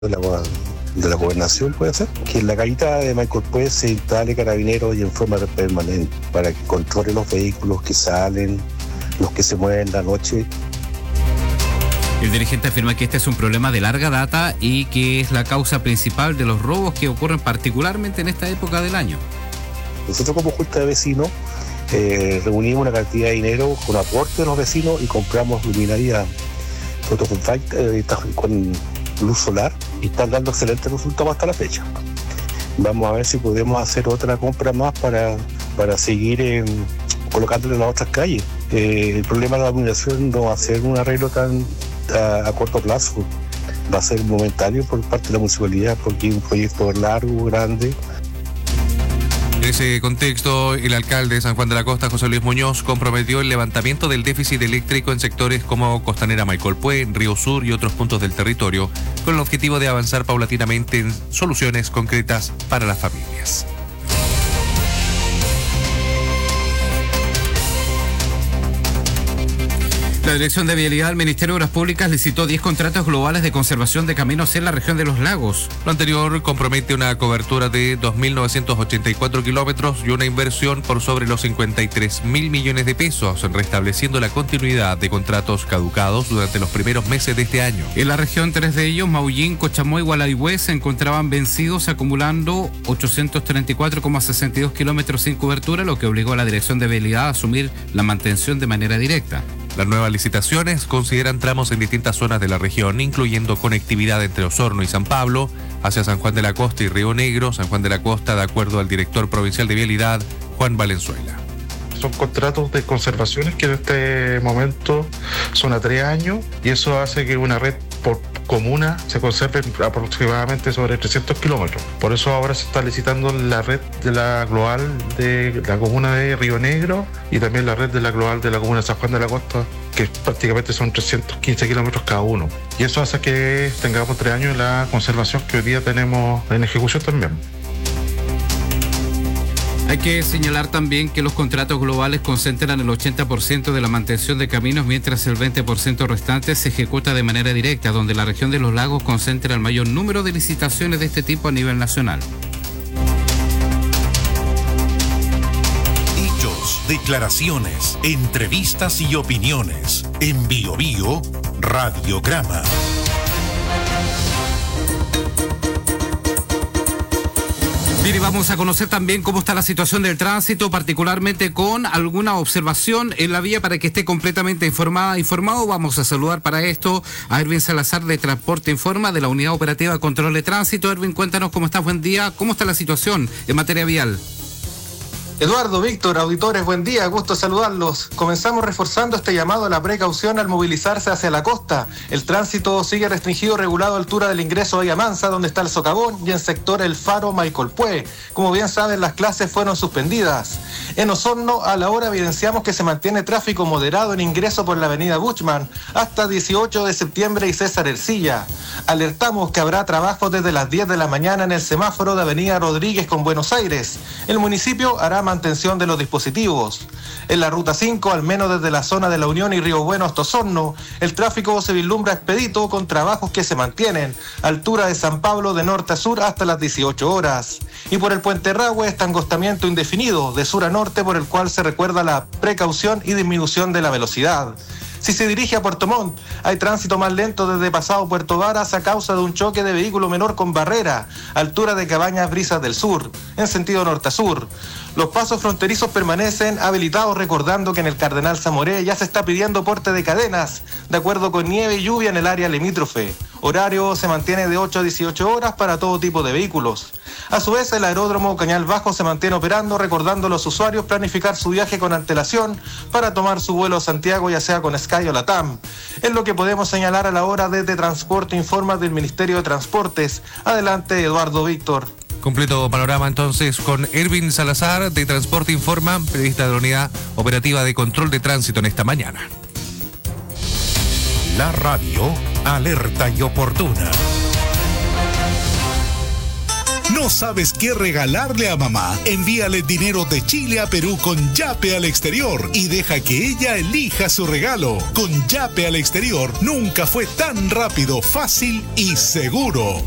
de la gobernación, puede ser, que en la gallita de Michael Puey se instale carabineros y en forma permanente para que controle los vehículos que salen, los que se mueven la noche. El dirigente afirma que este es un problema de larga data y que es la causa principal de los robos que ocurren particularmente en esta época del año. Nosotros como Junta de Vecinos reunimos una cantidad de dinero con aporte de los vecinos y compramos luminaria fotovoltaica con luz solar y están dando excelentes resultados hasta la fecha. Vamos a ver si podemos hacer otra compra más para seguir colocándole en las otras calles. El problema de la iluminación no va a ser un arreglo tan a corto plazo, va a ser momentáneo por parte de la municipalidad porque es un proyecto largo, grande. En ese contexto, el alcalde de San Juan de la Costa, José Luis Muñoz, comprometió el levantamiento del déficit eléctrico en sectores como Costanera Michael Puey, Río Sur y otros puntos del territorio, con el objetivo de avanzar paulatinamente en soluciones concretas para las familias. La Dirección de Vialidad del Ministerio de Obras Públicas licitó 10 contratos globales de conservación de caminos en la región de los lagos. Lo anterior compromete una cobertura de 2.984 kilómetros y una inversión por sobre los 53.000 millones de pesos, restableciendo la continuidad de contratos caducados durante los primeros meses de este año. En la región, 3 de ellos, Maullín, Cochamoy y Gualeguaychú, se encontraban vencidos, acumulando 834,62 kilómetros sin cobertura, lo que obligó a la Dirección de Vialidad a asumir la mantención de manera directa. Las nuevas licitaciones consideran tramos en distintas zonas de la región, incluyendo conectividad entre Osorno y San Pablo, hacia San Juan de la Costa y Río Negro, San Juan de la Costa, de acuerdo al director provincial de Vialidad, Juan Valenzuela. Son contratos de conservaciones que en este momento son a 3 años y eso hace que una red por comuna se conserve aproximadamente sobre 300 kilómetros. Por eso ahora se está licitando la red de la global de la comuna de Río Negro y también la red de la global de la comuna de San Juan de la Costa, que prácticamente son 315 kilómetros cada uno. Y eso hace que tengamos 3 años la conservación que hoy día tenemos en ejecución también. Hay que señalar también que los contratos globales concentran el 80% de la mantención de caminos, mientras el 20% restante se ejecuta de manera directa, donde la región de los lagos concentra el mayor número de licitaciones de este tipo a nivel nacional. Hechos, declaraciones, entrevistas y opiniones. En Bio Bio, Radiograma. Bien, y vamos a conocer también cómo está la situación del tránsito, particularmente con alguna observación en la vía para que esté completamente informado. Vamos a saludar para esto a Erwin Salazar de Transporte Informa, de la Unidad Operativa de Control de Tránsito. Erwin, cuéntanos cómo estás, buen día. ¿Cómo está la situación en materia vial? Eduardo, Víctor, auditores, buen día, gusto saludarlos. Comenzamos reforzando este llamado a la precaución al movilizarse hacia la costa. El tránsito sigue restringido, regulado a altura del ingreso a Ayamansa, donde está el Socavón, y en sector El Faro, Michael Puey. Como bien saben, las clases fueron suspendidas. En Osorno, a la hora evidenciamos que se mantiene tráfico moderado en ingreso por la avenida Buchmann hasta 18 de septiembre y César Ercilla. Alertamos que habrá trabajo desde las 10 de la mañana en el semáforo de avenida Rodríguez con Buenos Aires. El municipio hará mantención de los dispositivos. En la ruta 5, al menos desde la zona de La Unión y Río Bueno hasta Osorno, el tráfico se vislumbra expedito con trabajos que se mantienen, altura de San Pablo de norte a sur hasta las 18 horas. Y por el Puente Rahue está angostamiento indefinido de sur a norte, por el cual se recuerda la precaución y disminución de la velocidad. Si se dirige a Puerto Montt, hay tránsito más lento desde pasado Puerto Varas a causa de un choque de vehículo menor con barrera, altura de Cabañas Brisas del Sur, en sentido norte a sur. Los pasos fronterizos permanecen habilitados, recordando que en el Cardenal Zamoré ya se está pidiendo porte de cadenas, de acuerdo con nieve y lluvia en el área limítrofe. Horario se mantiene de 8 a 18 horas para todo tipo de vehículos. A su vez, el aeródromo Cañal Bajo se mantiene operando, recordando a los usuarios planificar su viaje con antelación para tomar su vuelo a Santiago, ya sea con Sky o LATAM. Es lo que podemos señalar a la hora desde Transporte Informa del Ministerio de Transportes. Adelante, Eduardo, Víctor. Completo panorama entonces con Erwin Salazar de Transporte Informa, periodista de la Unidad Operativa de Control de Tránsito en esta mañana. La radio, alerta y oportuna. ¿No sabes qué regalarle a mamá? Envíale dinero de Chile a Perú con Yape al exterior y deja que ella elija su regalo. Con Yape al exterior nunca fue tan rápido, fácil y seguro.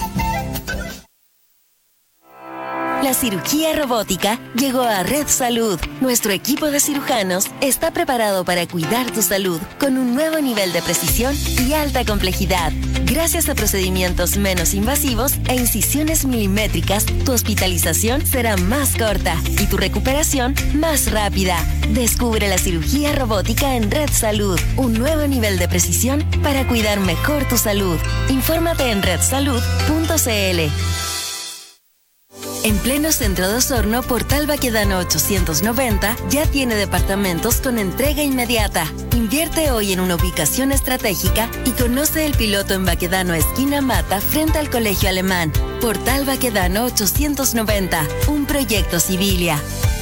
La cirugía robótica llegó a Red Salud. Nuestro equipo de cirujanos está preparado para cuidar tu salud con un nuevo nivel de precisión y alta complejidad. Gracias a procedimientos menos invasivos e incisiones milimétricas, tu hospitalización será más corta y tu recuperación más rápida. Descubre la cirugía robótica en Red Salud, un nuevo nivel de precisión para cuidar mejor tu salud. Infórmate en redsalud.cl. En pleno centro de Osorno, Portal Baquedano 890 ya tiene departamentos con entrega inmediata. Invierte hoy en una ubicación estratégica y conoce el piloto en Baquedano esquina Mata frente al Colegio Alemán. Portal Baquedano 890, un proyecto Civilia.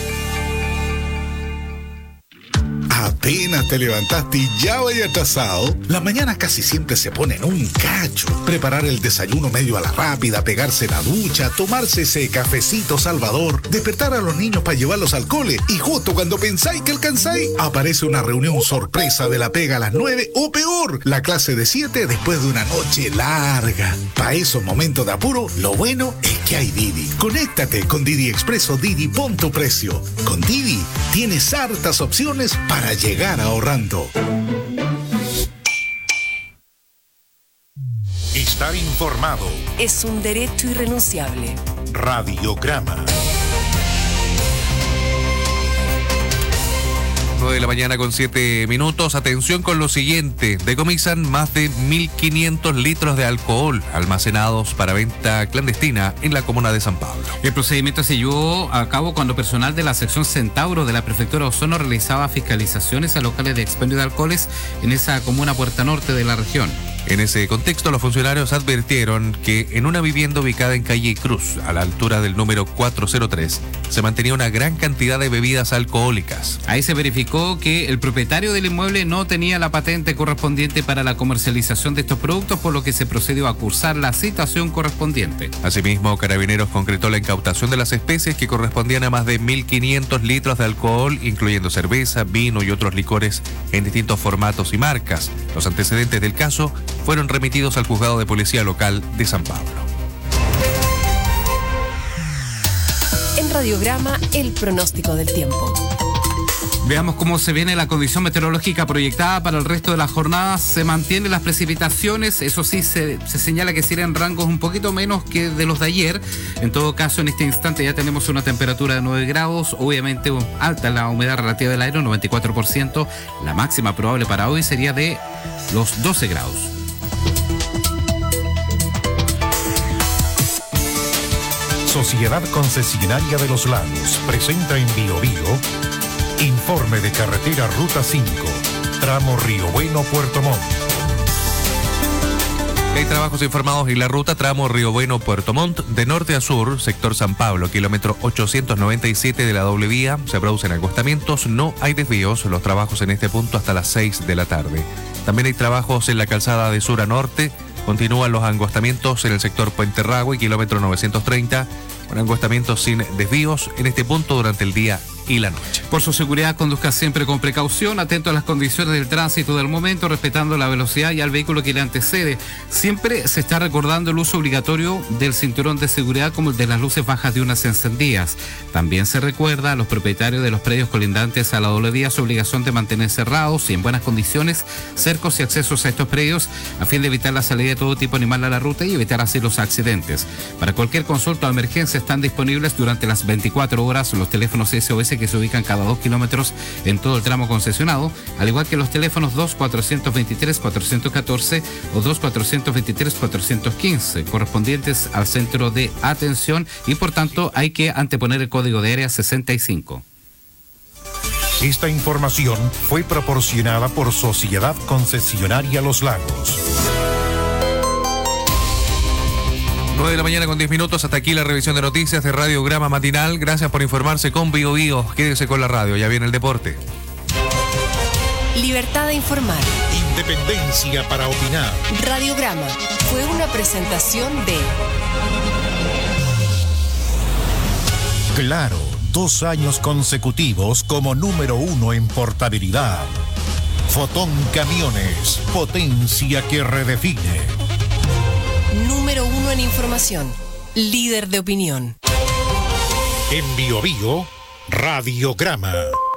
Apenas te levantaste y ya vaya atrasado. Las mañanas casi siempre se ponen un cacho. Preparar el desayuno medio a la rápida, pegarse la ducha, tomarse ese cafecito salvador, despertar a los niños para llevarlos al cole y justo cuando pensáis que alcanzáis, aparece una reunión sorpresa de la pega a las 9 o peor, la clase de 7 después de una noche larga. Para esos momentos de apuro, lo bueno es que hay Didi. Conéctate con Didi Express o Didi Pon tu Precio. Con Didi tienes hartas opciones para llegar ahorrando. Estar informado es un derecho irrenunciable. Radiograma. 9 de la mañana con 7 minutos. Atención con lo siguiente. Decomisan más de 1.500 litros de alcohol almacenados para venta clandestina en la comuna de San Pablo. El procedimiento se llevó a cabo cuando personal de la sección Centauro de la prefectura de Osorno realizaba fiscalizaciones a locales de expendio de alcoholes en esa comuna puerta norte de la región. En ese contexto, los funcionarios advirtieron que en una vivienda ubicada en calle Cruz, a la altura del número 403, se mantenía una gran cantidad de bebidas alcohólicas. Ahí se verificó que el propietario del inmueble no tenía la patente correspondiente para la comercialización de estos productos, por lo que se procedió a cursar la citación correspondiente. Asimismo, Carabineros concretó la incautación de las especies que correspondían a más de 1.500 litros de alcohol, incluyendo cerveza, vino y otros licores en distintos formatos y marcas. Los antecedentes del caso fueron remitidos al juzgado de policía local de San Pablo. En Radiograma, el pronóstico del tiempo. Veamos cómo se viene la condición meteorológica proyectada para el resto de la jornada. Se mantienen las precipitaciones, eso sí, se señala que serán rangos un poquito menos que de los de ayer. En todo caso, en este instante ya tenemos una temperatura de 9 grados, obviamente alta la humedad relativa del aire, 94%. La máxima probable para hoy sería de los 12 grados. Sociedad Concesionaria de los Lagos presenta en Biobío informe de carretera Ruta 5, tramo Río Bueno-Puerto Montt. Hay trabajos informados en la ruta tramo Río Bueno-Puerto Montt, de norte a sur, sector San Pablo, kilómetro 897 de la doble vía. Se producen acostamientos, no hay desvíos. Los trabajos en este punto hasta las 6 de la tarde. También hay trabajos en la calzada de sur a norte. Continúan los angostamientos en el sector Puente Ragüe, kilómetro 930, con angostamientos sin desvíos en este punto durante el día y la noche. Por su seguridad, conduzca siempre con precaución, atento a las condiciones del tránsito del momento, respetando la velocidad y al vehículo que le antecede. Siempre se está recordando el uso obligatorio del cinturón de seguridad como el de las luces bajas diurnas encendidas. También se recuerda a los propietarios de los predios colindantes a la doble vía su obligación de mantener cerrados y en buenas condiciones cercos y accesos a estos predios a fin de evitar la salida de todo tipo de animal a la ruta y evitar así los accidentes. Para cualquier consulta o emergencia están disponibles durante las 24 horas los teléfonos SOS que se ubican cada 2 kilómetros en todo el tramo concesionado, al igual que los teléfonos 2423-414 o 2423-415, correspondientes al centro de atención, y por tanto hay que anteponer el código de área 65. Esta información fue proporcionada por Sociedad Concesionaria Los Lagos. 9 de la mañana con 10 minutos. Hasta aquí la revisión de noticias de Radiograma Matinal. Gracias por informarse con Biobío. Quédese con la radio, ya viene el deporte. Libertad de informar. Independencia para opinar. Radiograma fue una presentación de Claro, 2 años consecutivos como número 1 en portabilidad. Fotón Camiones, potencia que redefine. Número 1 en información, líder de opinión. En Biobío, Radiograma.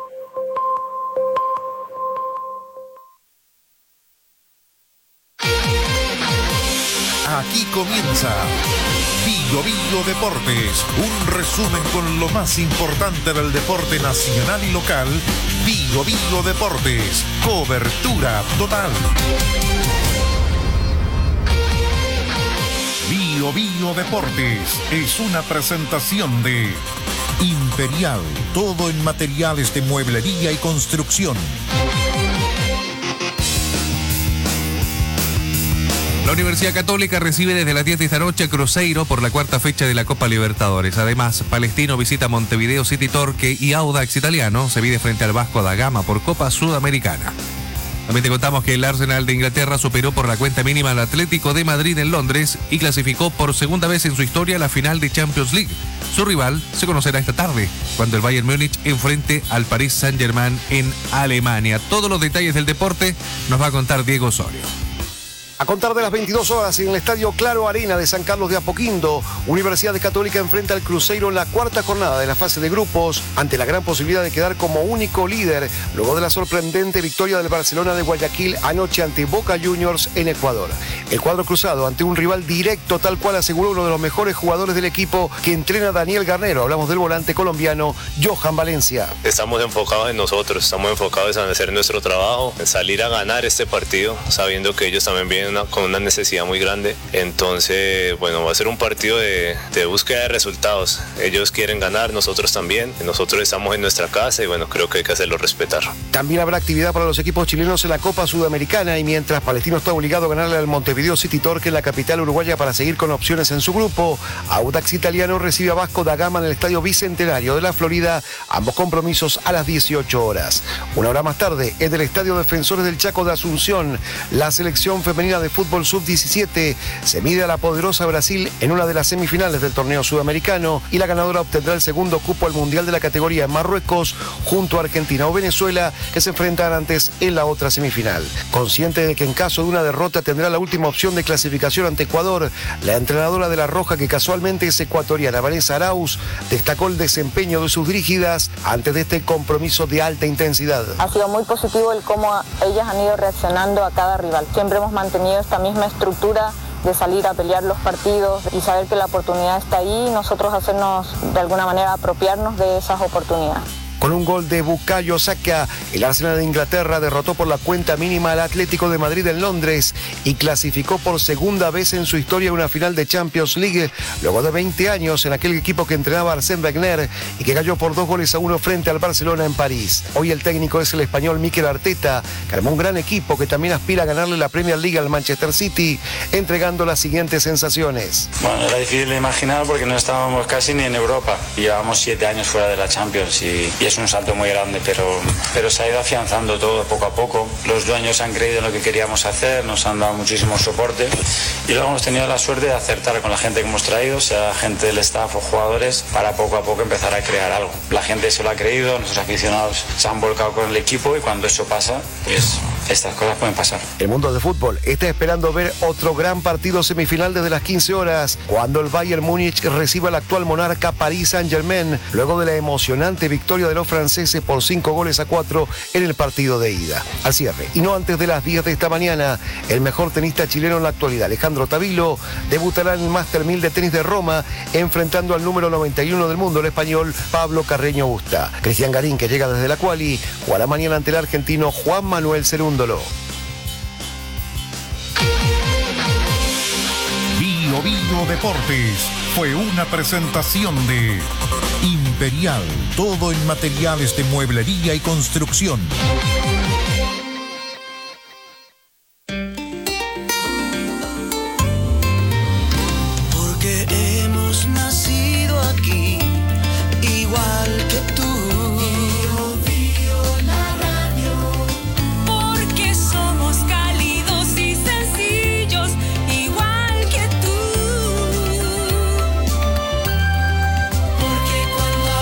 Aquí comienza Biobío Deportes, un resumen con lo más importante del deporte nacional y local. Biobío Deportes, cobertura total. Biobío Deportes es una presentación de Imperial, todo en materiales de mueblería y construcción. La Universidad Católica recibe desde las 10 de esta noche a Cruzeiro por la 4ª fecha de la Copa Libertadores. Además, Palestino visita Montevideo City Torque y Audax Italiano se mide frente al Vasco da Gama por Copa Sudamericana. También te contamos que el Arsenal de Inglaterra superó por la cuenta mínima al Atlético de Madrid en Londres y clasificó por segunda vez en su historia a la final de Champions League. Su rival se conocerá esta tarde, cuando el Bayern Múnich enfrente al Paris Saint-Germain en Alemania. Todos los detalles del deporte nos va a contar Diego Osorio. A contar de las 22 horas en el Estadio Claro Arena de San Carlos de Apoquindo, Universidad Católica enfrenta al Cruzeiro en la 4ª jornada de la fase de grupos, ante la gran posibilidad de quedar como único líder, luego de la sorprendente victoria del Barcelona de Guayaquil anoche ante Boca Juniors en Ecuador. El cuadro cruzado ante un rival directo, tal cual aseguró uno de los mejores jugadores del equipo que entrena Daniel Garnero. Hablamos del volante colombiano Johan Valencia. Estamos enfocados en nosotros, estamos enfocados en hacer nuestro trabajo, en salir a ganar este partido, sabiendo que ellos también vienen con una necesidad muy grande. Entonces, bueno, va a ser un partido de búsqueda de resultados. Ellos quieren ganar, nosotros también. Nosotros estamos en nuestra casa y bueno, creo que hay que hacerlo respetar. También habrá actividad para los equipos chilenos en la Copa Sudamericana, y mientras Palestino está obligado a ganarle al Montevideo City Torque en la capital uruguaya para seguir con opciones en su grupo, Audax Italiano recibe a Vasco da Gama en el Estadio Bicentenario de la Florida, ambos compromisos a las 18 horas. Una hora más tarde, en el Estadio Defensores del Chaco de Asunción, la selección femenina de fútbol sub-17 se mide a la poderosa Brasil en una de las semifinales del torneo sudamericano, y la ganadora obtendrá el segundo cupo al Mundial de la categoría en Marruecos junto a Argentina o Venezuela, que se enfrentan antes en la otra semifinal. Consciente de que en caso de una derrota tendrá la última opción de clasificación ante Ecuador, la entrenadora de la Roja, que casualmente es ecuatoriana, Vanessa Arauz, destacó el desempeño de sus dirigidas antes de este compromiso de alta intensidad. Ha sido muy positivo el cómo ellas han ido reaccionando a cada rival. Siempre hemos mantenido esta misma estructura de salir a pelear los partidos y saber que la oportunidad está ahí y nosotros hacernos de alguna manera apropiarnos de esas oportunidades. Con un gol de Bukayo Saka, el Arsenal de Inglaterra derrotó por la cuenta mínima al Atlético de Madrid en Londres y clasificó por segunda vez en su historia una final de Champions League, luego de 20 años en aquel equipo que entrenaba Arsène Wenger y que cayó por 2-1 frente al Barcelona en París. Hoy el técnico es el español Mikel Arteta, que armó un gran equipo que también aspira a ganarle la Premier League al Manchester City, entregando las siguientes sensaciones. Bueno, era difícil de imaginar porque no estábamos casi ni en Europa. Llevábamos 7 años fuera de la Champions y es un salto muy grande, pero se ha ido afianzando todo poco a poco. Los dueños han creído en lo que queríamos hacer, nos han dado muchísimo soporte y luego hemos tenido la suerte de acertar con la gente que hemos traído, sea gente del staff o jugadores, para poco a poco empezar a crear algo. La gente se lo ha creído, nuestros aficionados se han volcado con el equipo y cuando eso pasa, pues estas cosas pueden pasar. El mundo del fútbol está esperando ver otro gran partido semifinal desde las 15 horas, cuando el Bayern Múnich reciba al actual monarca Paris Saint-Germain, luego de la emocionante victoria de los franceses por 5-4 en el partido de ida. Al cierre, y no antes de las 10 de esta mañana, el mejor tenista chileno en la actualidad, Alejandro Tavilo, debutará en el Master 1000 de tenis de Roma, enfrentando al número 91 del mundo, el español Pablo Carreño Busta. Cristian Garín, que llega desde la quali, jugará mañana ante el argentino Juan Manuel Cerúndolo. Biobío Deportes fue una presentación de Imperial, todo en materiales de mueblería y construcción. Porque hemos nacido aquí, igual que tú. Cuando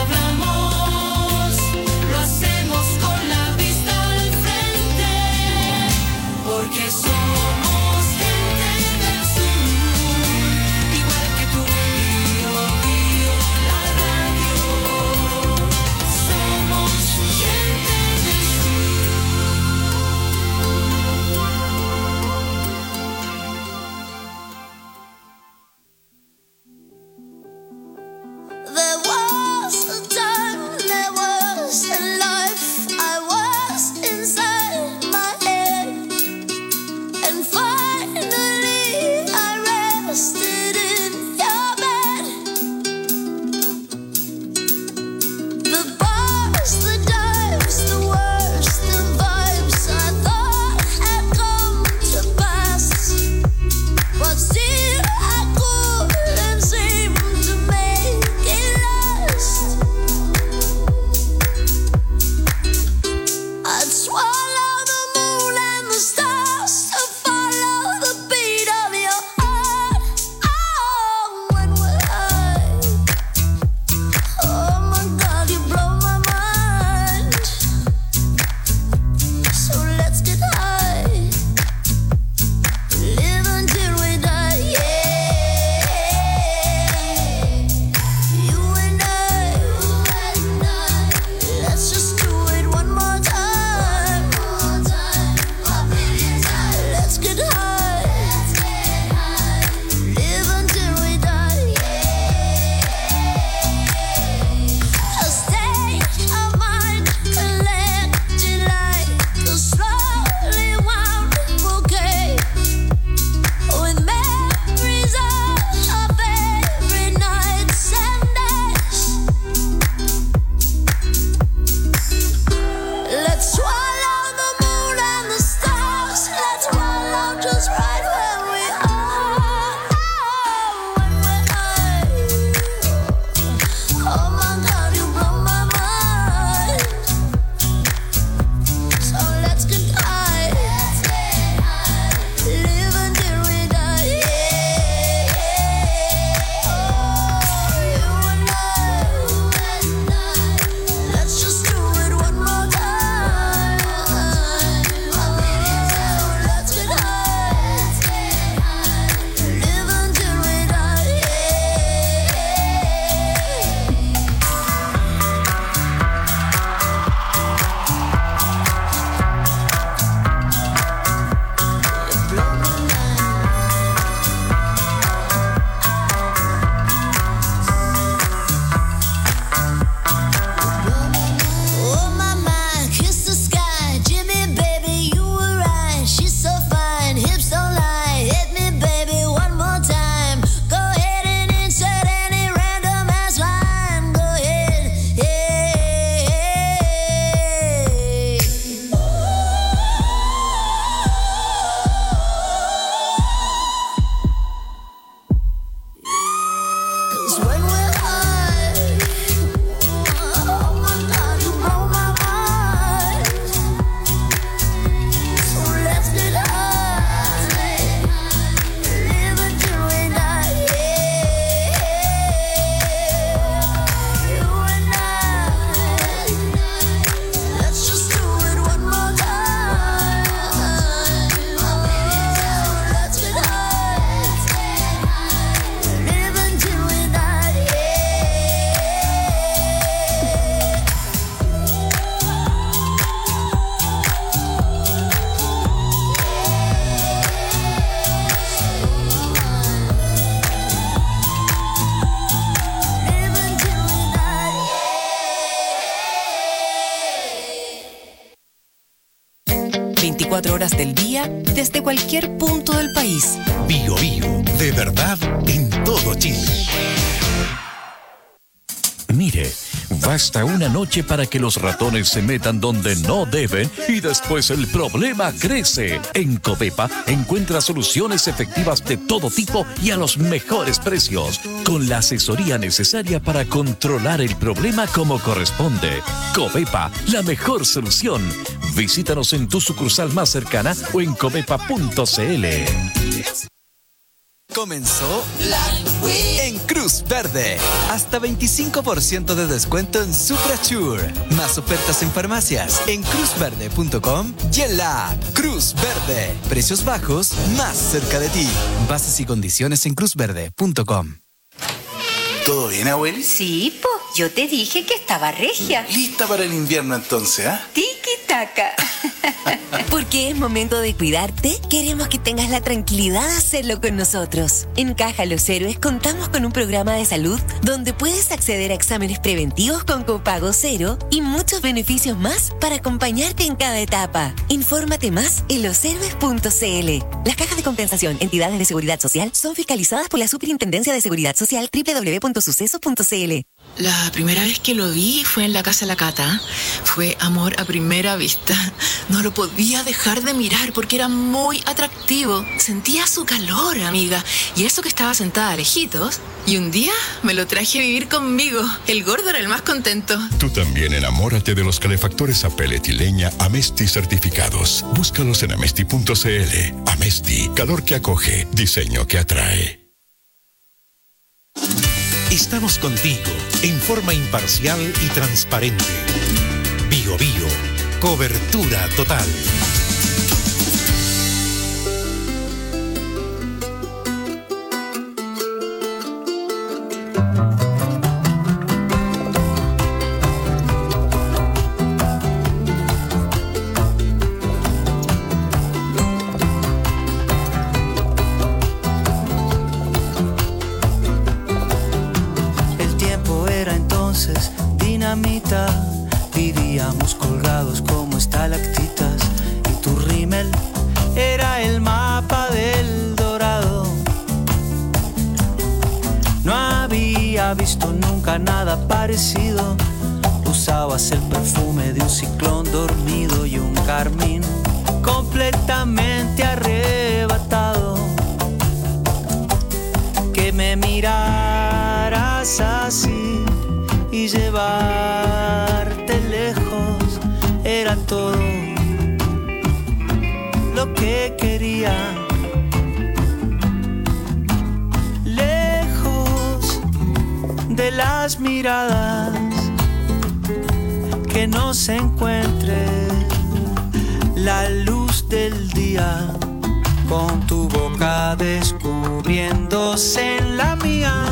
24 horas del día desde cualquier punto del país. Bio Bio, de verdad en todo Chile. Mire, basta una noche para que los ratones se metan donde no deben y después el problema crece. En Covepa encuentra soluciones efectivas de todo tipo y a los mejores precios, con la asesoría necesaria para controlar el problema como corresponde. Covepa, la mejor solución. Visítanos en tu sucursal más cercana o en covepa.cl. Comenzó Black Week en Cruz Verde. Hasta 25% de descuento en Suprasure. Más ofertas en farmacias en cruzverde.com y en la app Cruz Verde. Precios bajos más cerca de ti. Bases y condiciones en cruzverde.com. ¿Todo bien, abueli? Sí, po. Yo te dije que estaba regia. ¿Lista para el invierno entonces, ah? Tiki-taka. Porque es momento de cuidarte, queremos que tengas la tranquilidad de hacerlo con nosotros. En Caja Los Héroes contamos con un programa de salud donde puedes acceder a exámenes preventivos con copago cero y muchos beneficios más para acompañarte en cada etapa. Infórmate más en loshéroes.cl. Las cajas de compensación, entidades de seguridad social, son fiscalizadas por la Superintendencia de Seguridad Social, www.sucesos.cl. La primera vez que lo vi fue en la casa de la Cata. Fue amor a primera vista. No lo podía dejar de mirar porque era muy atractivo. Sentía su calor, amiga. Y eso que estaba sentada lejitos. Y un día me lo traje a vivir conmigo. El gordo era el más contento. Tú también enamórate de los calefactores a pellet y leña Amesti certificados. Búscalos en amesti.cl. Amesti, calor que acoge, diseño que atrae. Estamos contigo en forma imparcial y transparente. Bio Bio, cobertura total. Vivíamos colgados como estalactitas y tu rímel era el mapa del Dorado. No había visto nunca nada parecido. Usabas el perfume de un ciclón dormido y un carmín completamente arrebatado. Que me miraras así y llevarte lejos era todo lo que quería. Lejos de las miradas, que no se encuentre la luz del día, con tu boca descubriéndose en la mía.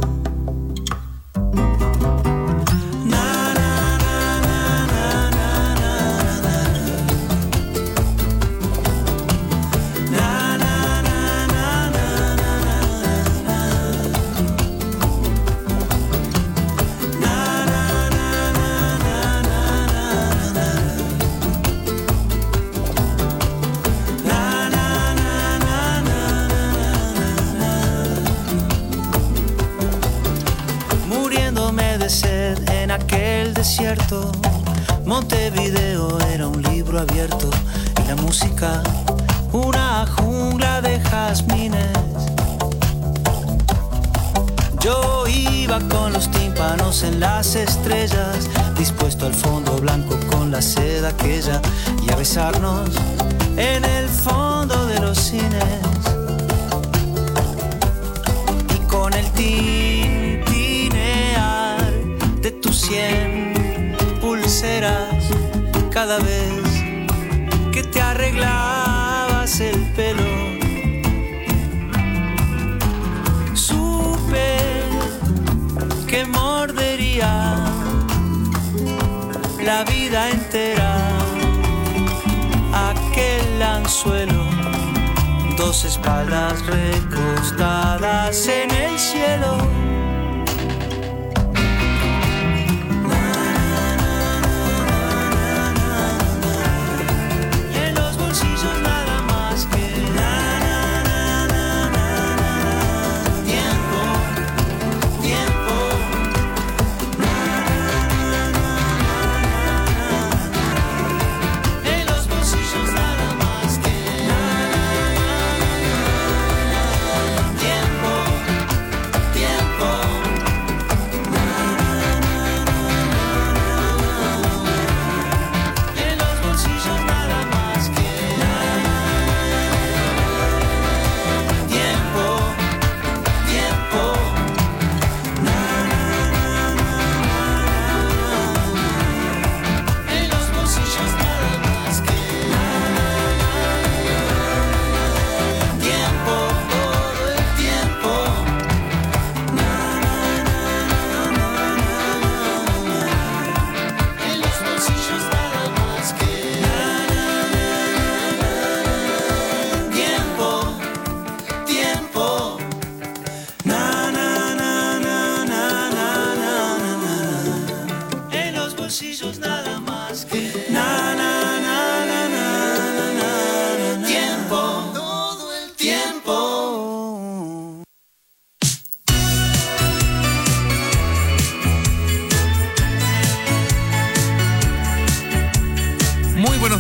Desierto, Montevideo era un libro abierto y la música una jungla de jazmines. Yo iba con los tímpanos en las estrellas, dispuesto al fondo blanco con la seda aquella y a besarnos en el fondo de los cines. Y con el tintinear de tu 100 pulseras cada vez que te arreglabas el pelo, supe que mordería la vida entera aquel anzuelo, dos espaldas recostadas en el cielo.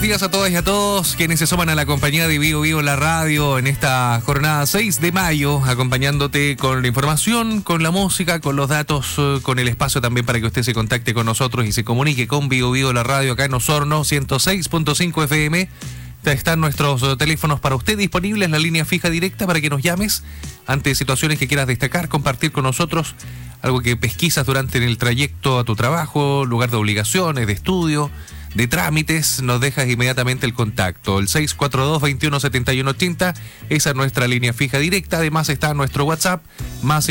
días a todas y a todos quienes se suman a la compañía de Bio Bio la radio en esta jornada 6 de mayo, acompañándote con la información, con la música, con los datos, con el espacio también para que usted se contacte con nosotros y se comunique con Bio Bio la radio acá en Osorno 106.5 FM. Están nuestros teléfonos para usted disponibles, la línea fija directa para que nos llames ante situaciones que quieras destacar, compartir con nosotros, algo que pesquisas durante el trayecto a tu trabajo, lugar de obligaciones, de estudio, de trámites, nos dejas inmediatamente el contacto. El 642-217180, esa es nuestra línea fija directa. Además está nuestro WhatsApp, más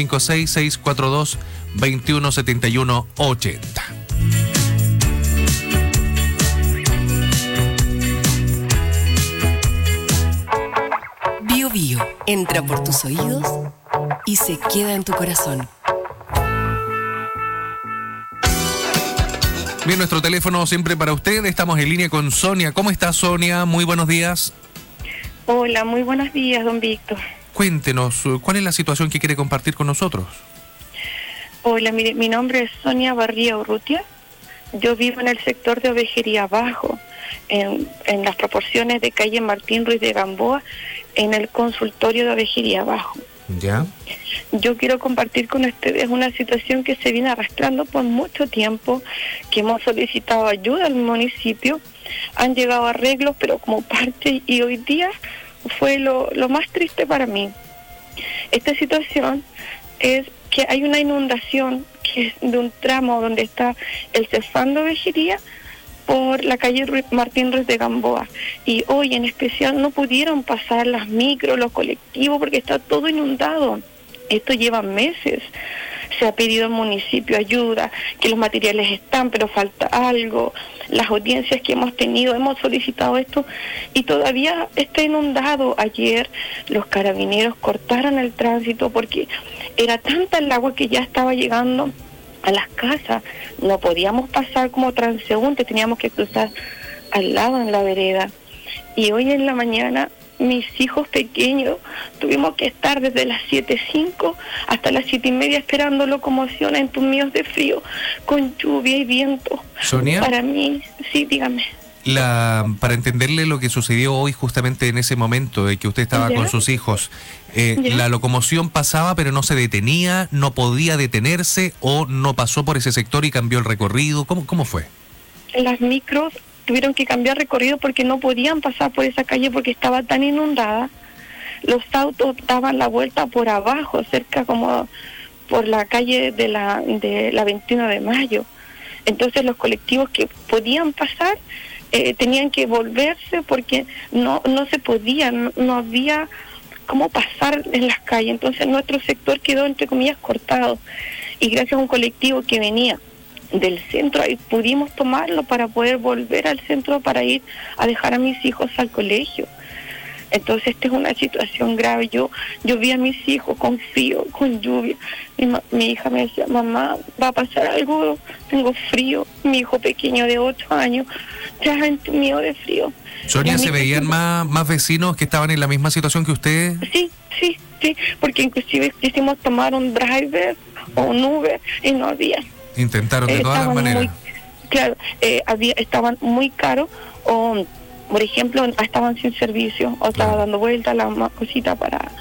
56642-217180. Bio Bio entra por tus oídos y se queda en tu corazón. Bien, nuestro teléfono siempre para usted. Estamos en línea con Sonia. ¿Cómo está, Sonia? Muy buenos días. Hola, muy buenos días, don Víctor. Cuéntenos, ¿cuál es la situación que quiere compartir con nosotros? Hola, mire, mi nombre es Sonia Barría Urrutia. Yo vivo en el sector de Ovejería Bajo, en las proporciones de calle Martín Ruiz de Gamboa, en el consultorio de Ovejería Bajo. ¿Ya? Yo quiero compartir con ustedes una situación que se viene arrastrando por mucho tiempo, que hemos solicitado ayuda al municipio, han llegado arreglos, pero como parte, y hoy día fue lo más triste para mí. Esta situación es que hay una inundación que es de un tramo donde está el CESFAM de Ovejería por la calle Martín Ruiz de Gamboa, y hoy en especial no pudieron pasar las micros, los colectivos, porque está todo inundado. Esto lleva meses. Se ha pedido al municipio ayuda, que los materiales están, pero falta algo. Las audiencias que hemos tenido, hemos solicitado esto y todavía está inundado. Ayer los carabineros cortaron el tránsito porque era tanta el agua que ya estaba llegando a las casas. No podíamos pasar como transeúntes, teníamos que cruzar al lado en la vereda. Y hoy en la mañana mis hijos pequeños tuvimos que estar desde las 7:05 hasta las 7:30 esperando locomoción entumidos de frío, con lluvia y viento. Sonia, para mí, sí, dígame. Para entenderle lo que sucedió hoy justamente en ese momento de que usted estaba con sus hijos, la locomoción pasaba pero no se detenía, no podía detenerse o no pasó por ese sector y cambió el recorrido. ¿Cómo fue? Las micros tuvieron que cambiar recorrido porque no podían pasar por esa calle porque estaba tan inundada. Los autos daban la vuelta por abajo, cerca como por la calle de la 21 de mayo. Entonces los colectivos que podían pasar tenían que volverse porque no se podía, no había cómo pasar en las calles. Entonces nuestro sector quedó, entre comillas, cortado. Y gracias a un colectivo que venía del centro, ahí pudimos tomarlo para poder volver al centro para ir a dejar a mis hijos al colegio. Entonces esta es una situación grave. Yo vi a mis hijos con frío, con lluvia. Mi hija me decía, mamá, va a pasar algo, tengo frío. Mi hijo pequeño de 8 años ya entumido de frío. Sonia, ¿se veían más vecinos que estaban en la misma situación que usted? Sí, porque inclusive quisimos tomar un driver o un Uber y no había. Intentaron de todas las maneras. Estaban muy caros, o por ejemplo estaban sin servicio, o estaba dando vueltas la cosita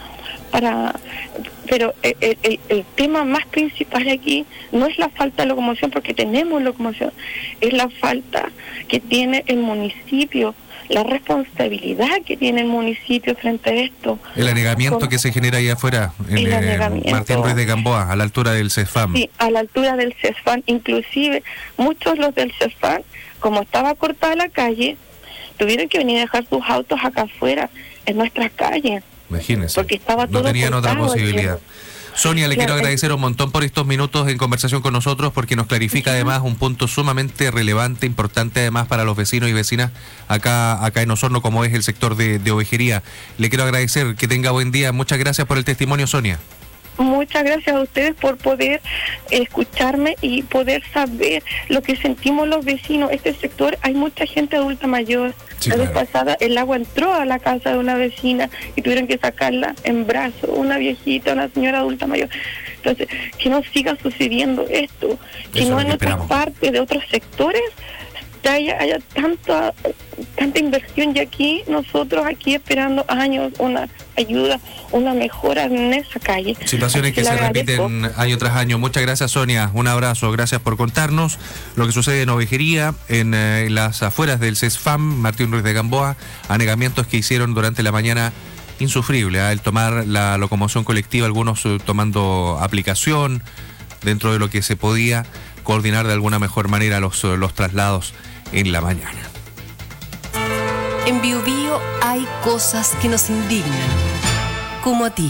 pero el tema más principal aquí no es la falta de locomoción, porque tenemos locomoción, es la falta que tiene el municipio, la responsabilidad que tiene el municipio frente a esto. El anegamiento que se genera ahí afuera, en Martín Ruiz de Gamboa, a la altura del CESFAM. Sí, a la altura del CESFAM. Inclusive, muchos los del CESFAM, como estaba cortada la calle, tuvieron que venir a dejar sus autos acá afuera, en nuestras calles. Imagínense, porque estaba todo no tenían otra cortado, posibilidad. Sonia, le quiero agradecer un montón por estos minutos en conversación con nosotros, porque nos clarifica además un punto sumamente relevante, importante además para los vecinos y vecinas acá en Osorno, como es el sector de Ovejería. Le quiero agradecer, que tenga buen día. Muchas gracias por el testimonio, Sonia. Muchas gracias a ustedes por poder escucharme y poder saber lo que sentimos los vecinos. Este sector hay mucha gente adulta mayor. Sí, la vez pasada el agua entró a la casa de una vecina y tuvieron que sacarla en brazos, una viejita, una señora adulta mayor. Entonces, que no siga sucediendo esto, que no en otras partes de otros sectores haya tanta inversión, y aquí nosotros esperando años una ayuda, una mejora en esa calle. Situaciones que se repiten año tras año. Muchas gracias, Sonia, un abrazo, gracias por contarnos lo que sucede en Ovejería, en las afueras del CESFAM Martín Ruiz de Gamboa, anegamientos que hicieron durante la mañana insufrible, el tomar la locomoción colectiva, algunos tomando aplicación dentro de lo que se podía coordinar de alguna mejor manera los traslados en la mañana. En Bio Bio hay cosas que nos indignan, como a ti.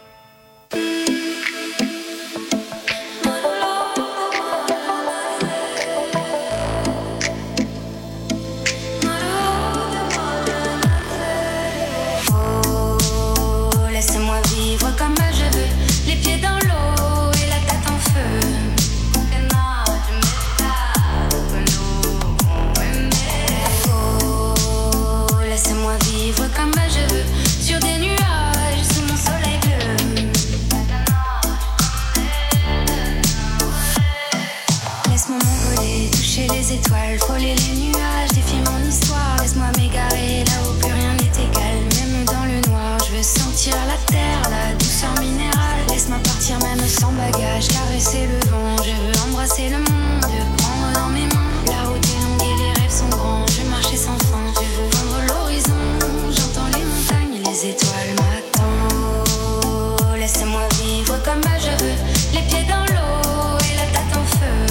Étoiles, frôler les nuages, défie mon histoire. Laisse-moi m'égarer là où plus rien n'est égal. Même dans le noir, je veux sentir la terre, la douceur minérale. Laisse-moi partir même sans bagage, caresser le vent. Je veux embrasser le monde, prendre dans mes mains. La route est longue et les rêves sont grands. Je veux marcher sans fin, je veux vendre l'horizon. J'entends les montagnes, les étoiles m'attendent. Laisse-moi vivre comme je veux, les pieds dans l'eau et la tête en feu.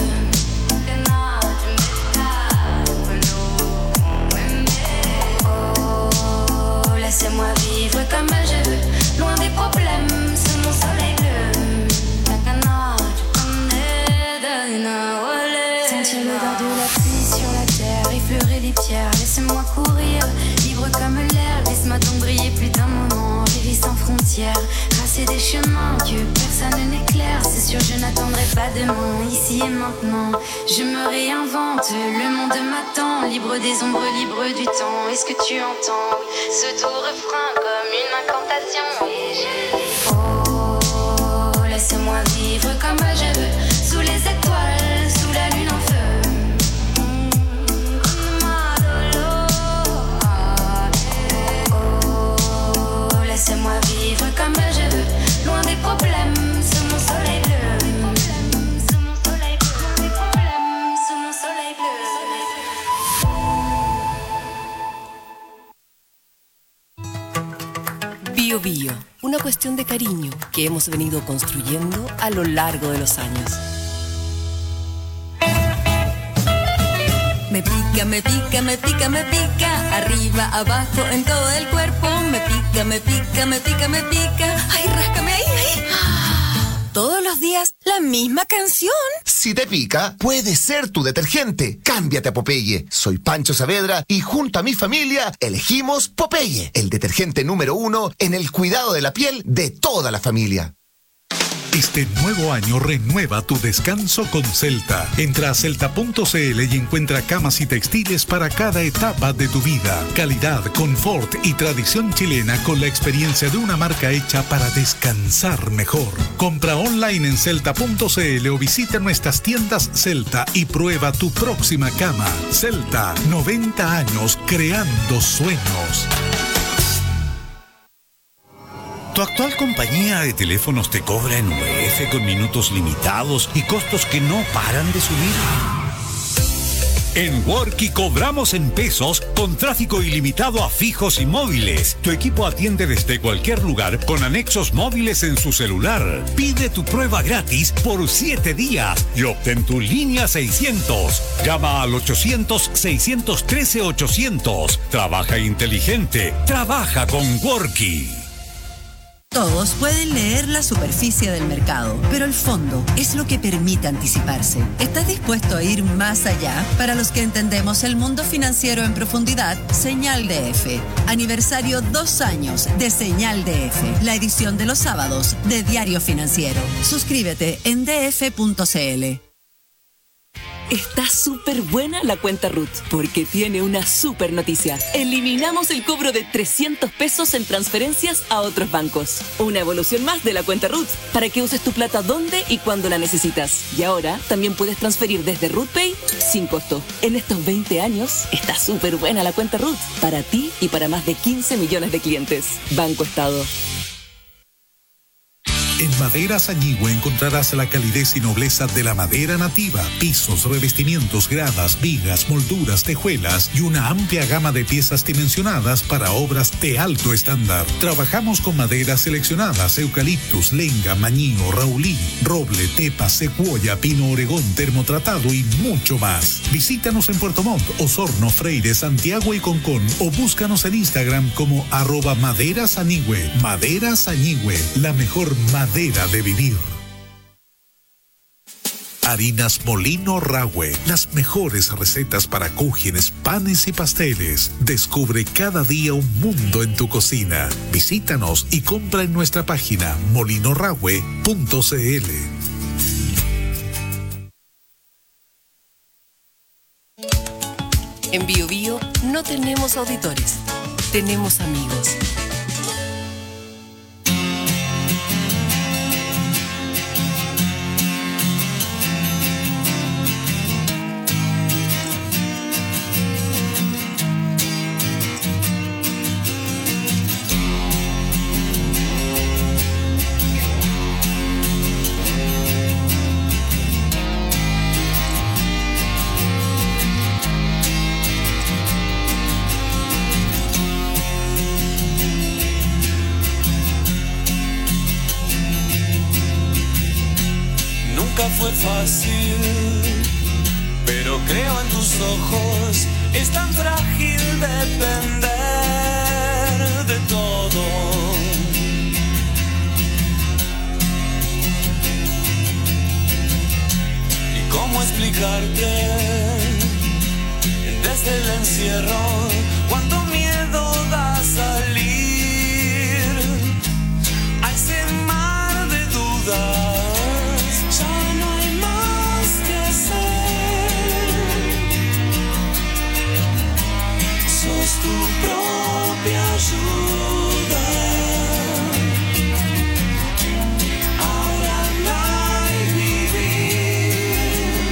Laisse-moi vivre comme je veux, loin des problèmes, sous mon soleil bleu. Sentir l'odeur de la pluie sur la terre, effleurer les pierres, laisse-moi courir, libre comme l'air. Laisse-moi donc briller plus d'un moment, vivre sans frontières, tracer des chemins que personne n'éclaire. C'est sûr, je n'attendrai pas demain, ici et maintenant. Je me réinvente, le monde m'attend, libre des ombres, libre du temps. Est-ce que tu entends ce doux refrain comme une incantation? Et je dis oh, laisse-moi vivre comme je veux, sous les étoiles, sous la lune en feu. Oh, laisse-moi vivre comme je veux, loin des problèmes, sous mon soleil bleu. Bio Bio, una cuestión de cariño que hemos venido construyendo a lo largo de los años. Me pica, me pica, me pica, me pica, arriba, abajo, en todo el cuerpo. Me pica, me pica, me pica, me pica. Ay, ráscame ahí, ahí. Todos los días la misma canción. Si te pica, puede ser tu detergente. Cámbiate a Popeye. Soy Pancho Saavedra y junto a mi familia elegimos Popeye, el detergente número 1 en el cuidado de la piel de toda la familia. Este nuevo año renueva tu descanso con Celta. Entra a celta.cl y encuentra camas y textiles para cada etapa de tu vida. Calidad, confort y tradición chilena con la experiencia de una marca hecha para descansar mejor. Compra online en celta.cl o visita nuestras tiendas Celta y prueba tu próxima cama. Celta, 90 años creando sueños. ¿Tu actual compañía de teléfonos te cobra en UF con minutos limitados y costos que no paran de subir? En Worky cobramos en pesos con tráfico ilimitado a fijos y móviles. Tu equipo atiende desde cualquier lugar con anexos móviles en su celular. Pide tu prueba gratis por 7 días y obtén tu línea 600. Llama al 800-613-800. Trabaja inteligente. Trabaja con Worky. Todos pueden leer la superficie del mercado, pero el fondo es lo que permite anticiparse. ¿Estás dispuesto a ir más allá? Para los que entendemos el mundo financiero en profundidad, Señal DF. Aniversario 2 años de Señal DF, la edición de los sábados de Diario Financiero. Suscríbete en df.cl. Está súper buena la cuenta RUT, porque tiene una súper noticia. Eliminamos el cobro de 300 pesos en transferencias a otros bancos. Una evolución más de la cuenta RUT, para que uses tu plata donde y cuando la necesitas. Y ahora también puedes transferir desde RUTPay sin costo. En estos 20 años, está súper buena la cuenta RUT, para ti y para más de 15 millones de clientes. Banco Estado. En Maderas Añigüe encontrarás la calidez y nobleza de la madera nativa, pisos, revestimientos, gradas, vigas, molduras, tejuelas y una amplia gama de piezas dimensionadas para obras de alto estándar. Trabajamos con maderas seleccionadas: eucaliptus, lenga, mañío, raulín, roble, tepa, secuoya, pino oregón, termotratado y mucho más. Visítanos en Puerto Montt, Osorno, Freire, Santiago y Concón, o búscanos en Instagram como @maderasañigüe. Maderas Añigüe, la mejor madera de vivir. Harinas Molino Rahue, las mejores recetas para cúgenes, panes y pasteles. Descubre cada día un mundo en tu cocina. Visítanos y compra en nuestra página molinorahue.cl. En Bio Bio no tenemos auditores, tenemos amigos. Fue fácil, pero creo en tus ojos. Es tan frágil depender de todo. ¿Y cómo explicarte desde el encierro cuánto miedo da salir a ese mar de dudas? Tu propia ayuda. Ahora andar y vivir.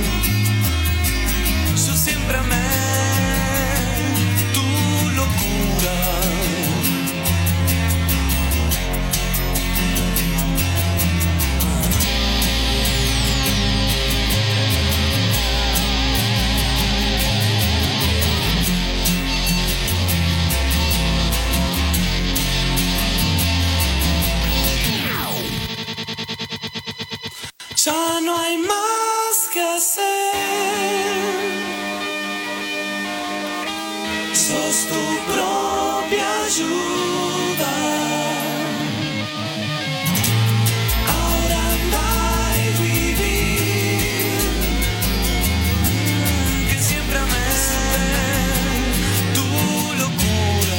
Yo siempre amé tu locura. Ya no hay más que hacer. Sos tu propia ayuda. Ahora anda y vivir. Que siempre amé tu locura.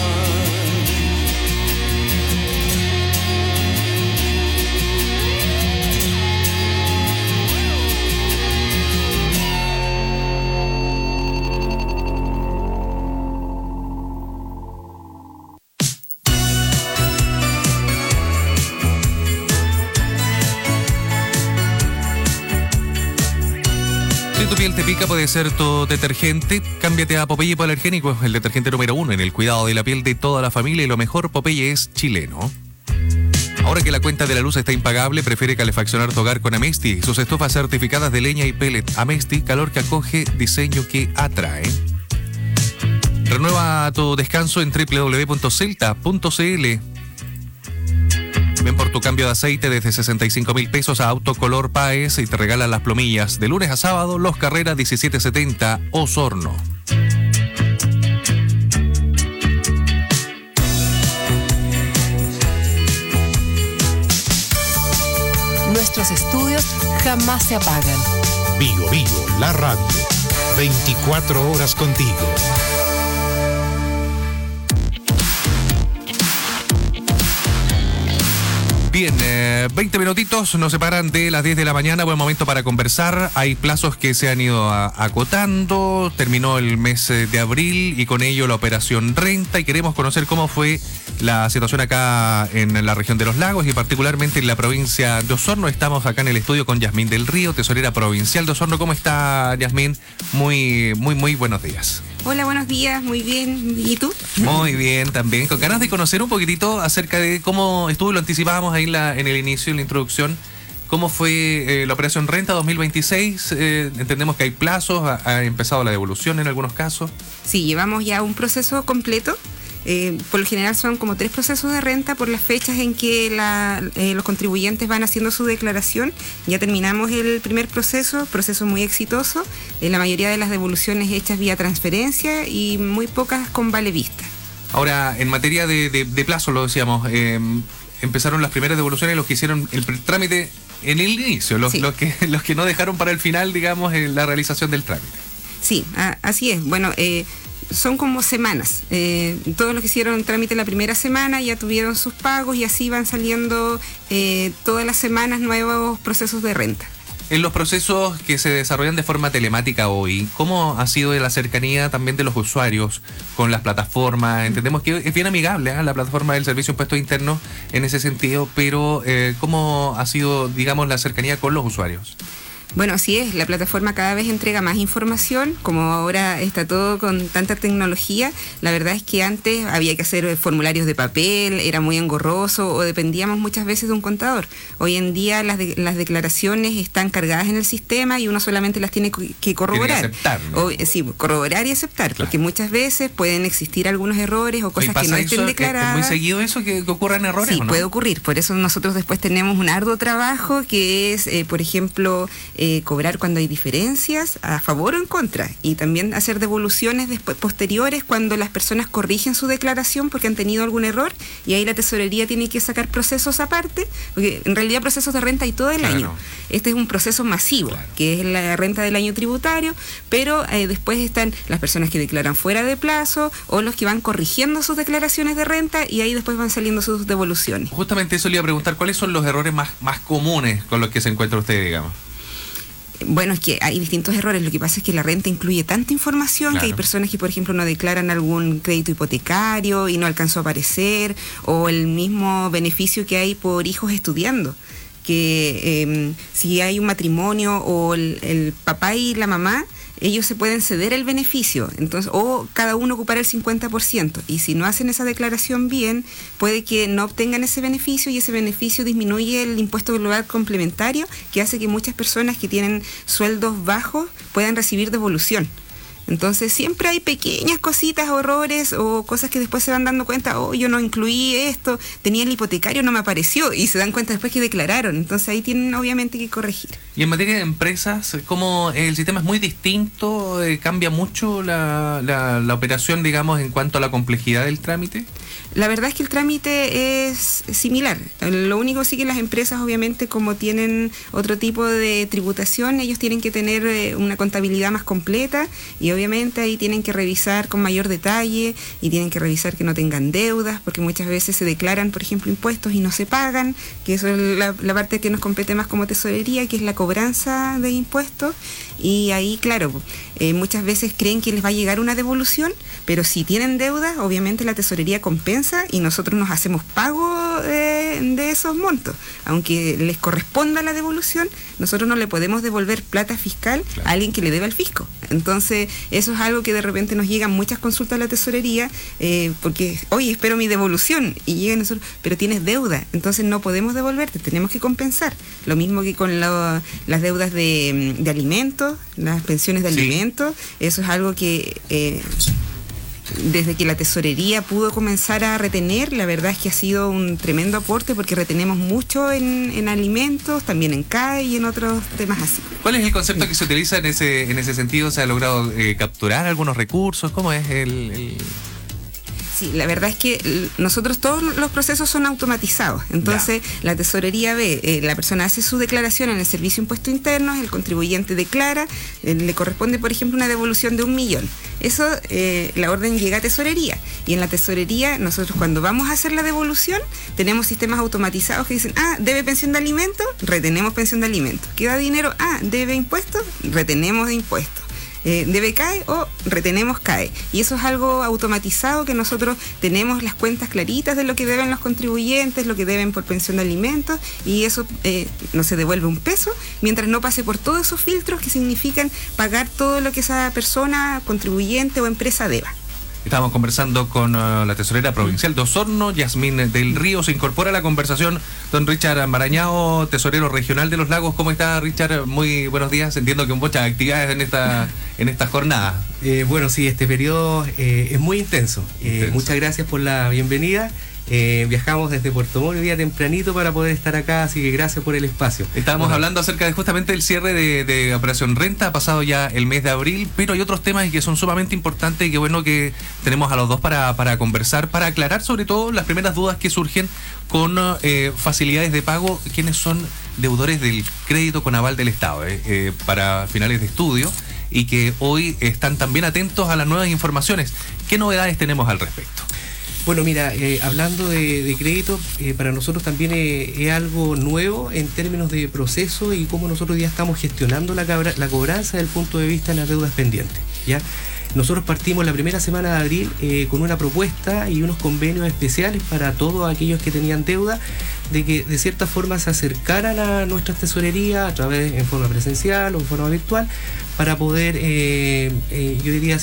Si tu piel te pica, puede ser tu detergente. Cámbiate a Popeye Hipoalergénico, el detergente número 1 en el cuidado de la piel de toda la familia, y lo mejor, Popeye es chileno. Ahora que la cuenta de la luz está impagable, prefiere calefaccionar tu hogar con Amesti. Sus estufas certificadas de leña y pellet. Amesti, calor que acoge, diseño que atrae. Renueva tu descanso en www.celta.cl. Ven por tu cambio de aceite desde 65.000 pesos a Autocolor Páez y te regalan las plomillas. De lunes a sábado, Los Carreras 1770, Osorno. Nuestros estudios jamás se apagan. Bio Bio, la radio. 24 horas contigo. Bien, 20 minutitos nos separan de las 10 de la mañana. Buen momento para conversar. Hay plazos que se han ido acotando. Terminó el mes de abril y con ello la operación Renta. Y queremos conocer cómo fue la situación acá en la región de Los Lagos y particularmente en la provincia de Osorno. Estamos acá en el estudio con Yasmín del Río, tesorera provincial de Osorno. ¿Cómo está, Yasmín? Muy buenos días. Hola, buenos días, muy bien. ¿Y tú? Muy bien, también. Con ganas de conocer un poquitito acerca de cómo estuvo, lo anticipábamos ahí en el inicio, en la introducción, cómo fue la operación Renta 2026. Entendemos que hay plazos, ha empezado la devolución en algunos casos. Sí, llevamos ya un proceso completo. Por lo general son como 3 procesos de renta por las fechas en que los contribuyentes van haciendo su declaración. Ya terminamos el primer proceso muy exitoso. La mayoría de las devoluciones hechas vía transferencia y muy pocas con vale vista. Ahora, en materia de plazo, lo decíamos, empezaron las primeras devoluciones los que hicieron el trámite en el inicio, los que no dejaron para el final, digamos, la realización del trámite. Sí, así es. Bueno, son como semanas. Todos los que hicieron trámite la primera semana ya tuvieron sus pagos y así van saliendo todas las semanas nuevos procesos de renta. En los procesos que se desarrollan de forma telemática hoy, ¿cómo ha sido la cercanía también de los usuarios con las plataformas? Entendemos que es bien amigable la plataforma del Servicio de Impuestos Internos en ese sentido, pero ¿cómo ha sido, digamos, la cercanía con los usuarios? Bueno, así es, la plataforma cada vez entrega más información, como ahora está todo con tanta tecnología. La verdad es que antes había que hacer formularios de papel, era muy engorroso o dependíamos muchas veces de un contador. Hoy en día las declaraciones están cargadas en el sistema y uno solamente las tiene que corroborar. Tiene que aceptar, ¿no? Sí, corroborar y aceptar, claro. Porque muchas veces pueden existir algunos errores o cosas que no estén declaradas. ¿Es muy seguido eso que ocurran errores? Sí, ¿o no? puede ocurrir. Por eso nosotros después tenemos un arduo trabajo que es, por ejemplo, cobrar cuando hay diferencias a favor o en contra y también hacer devoluciones posteriores cuando las personas corrigen su declaración porque han tenido algún error y ahí la tesorería tiene que sacar procesos aparte, porque en realidad procesos de renta hay todo el año. Este es un proceso masivo, que es la renta del año tributario, pero después están las personas que declaran fuera de plazo o los que van corrigiendo sus declaraciones de renta y ahí después van saliendo sus devoluciones. Justamente eso le iba a preguntar, ¿cuáles son los errores más comunes con los que se encuentra usted, digamos? Bueno, es que hay distintos errores. Lo que pasa es que la renta incluye tanta información, claro, que hay personas que, por ejemplo, no declaran algún crédito hipotecario y no alcanzó a aparecer, o el mismo beneficio que hay por hijos estudiando, que si hay un matrimonio o el papá y la mamá, ellos se pueden ceder el beneficio, entonces, o cada uno ocupar el 50%, y si no hacen esa declaración bien, puede que no obtengan ese beneficio y ese beneficio disminuye el impuesto global complementario, que hace que muchas personas que tienen sueldos bajos puedan recibir devolución. Entonces siempre hay pequeñas cositas, errores o cosas que después se van dando cuenta, yo no incluí esto, tenía el hipotecario, no me apareció, y se dan cuenta después que declararon. Entonces ahí tienen obviamente que corregir. Y en materia de empresas, ¿cómo el sistema es muy distinto? ¿Cambia mucho la operación, digamos, en cuanto a la complejidad del trámite? La verdad es que el trámite es similar. Lo único sí que las empresas, obviamente, como tienen otro tipo de tributación, ellos tienen que tener una contabilidad más completa y obviamente ahí tienen que revisar con mayor detalle y tienen que revisar que no tengan deudas, porque muchas veces se declaran, por ejemplo, impuestos y no se pagan, que eso es la parte que nos compete más como tesorería, que es la cobranza de impuestos. Y ahí, claro, muchas veces creen que les va a llegar una devolución, pero si tienen deudas, obviamente la tesorería compensa y nosotros nos hacemos pago de esos montos. Aunque les corresponda la devolución, nosotros no le podemos devolver plata fiscal a alguien que le debe al fisco. Entonces, eso es algo que de repente nos llegan muchas consultas a la tesorería, porque, oye, espero mi devolución, y llegan nosotros, pero tienes deuda, entonces no podemos devolverte, tenemos que compensar. Lo mismo que con las deudas de alimentos, las pensiones de alimentos, eso es algo que desde que la tesorería pudo comenzar a retener, la verdad es que ha sido un tremendo aporte porque retenemos mucho en alimentos, también en CAE y en otros temas así. ¿Cuál es el concepto que se utiliza en ese sentido? ¿Se ha logrado capturar algunos recursos? ¿Cómo es el...? Sí, la verdad es que nosotros todos los procesos son automatizados. Entonces, la tesorería ve, la persona hace su declaración en el Servicio de Impuestos Internos, el contribuyente declara, le corresponde, por ejemplo, una devolución de 1 millón. Eso, la orden llega a tesorería. Y en la tesorería, nosotros cuando vamos a hacer la devolución, tenemos sistemas automatizados que dicen, debe pensión de alimentos, retenemos pensión de alimentos. ¿Queda dinero? Debe impuestos, retenemos de impuestos. Debe CAE o retenemos CAE. Y eso es algo automatizado que nosotros tenemos las cuentas claritas de lo que deben los contribuyentes, lo que deben por pensión de alimentos, y eso no se devuelve un peso mientras no pase por todos esos filtros que significan pagar todo lo que esa persona, contribuyente o empresa deba. Estamos conversando con la tesorera provincial de Osorno, Yasmín del Río. Se incorpora a la conversación don Richard Marañao, tesorero regional de Los Lagos. ¿Cómo está, Richard? Muy buenos días. Entiendo que muchas actividades en esta jornada. Bueno, sí, este periodo es muy intenso. Muchas gracias por la bienvenida. Viajamos desde Puerto Montt día tempranito para poder estar acá, así que gracias por el espacio. Estábamos hablando acerca de justamente el cierre de Operación Renta. Ha pasado ya el mes de abril, pero hay otros temas que son sumamente importantes y qué bueno que tenemos a los dos para conversar, para aclarar sobre todo las primeras dudas que surgen con facilidades de pago, quienes son deudores del crédito con aval del Estado para finales de estudio y que hoy están también atentos a las nuevas informaciones. ¿Qué novedades tenemos al respecto? Bueno, mira, hablando de crédito, para nosotros también es algo nuevo en términos de proceso y cómo nosotros ya estamos gestionando la cobranza desde el punto de vista de las deudas pendientes, ¿ya? Nosotros partimos la primera semana de abril con una propuesta y unos convenios especiales para todos aquellos que tenían deuda, de que de cierta forma se acercaran a nuestras tesorerías a través en forma presencial o en forma virtual para poder, yo diría,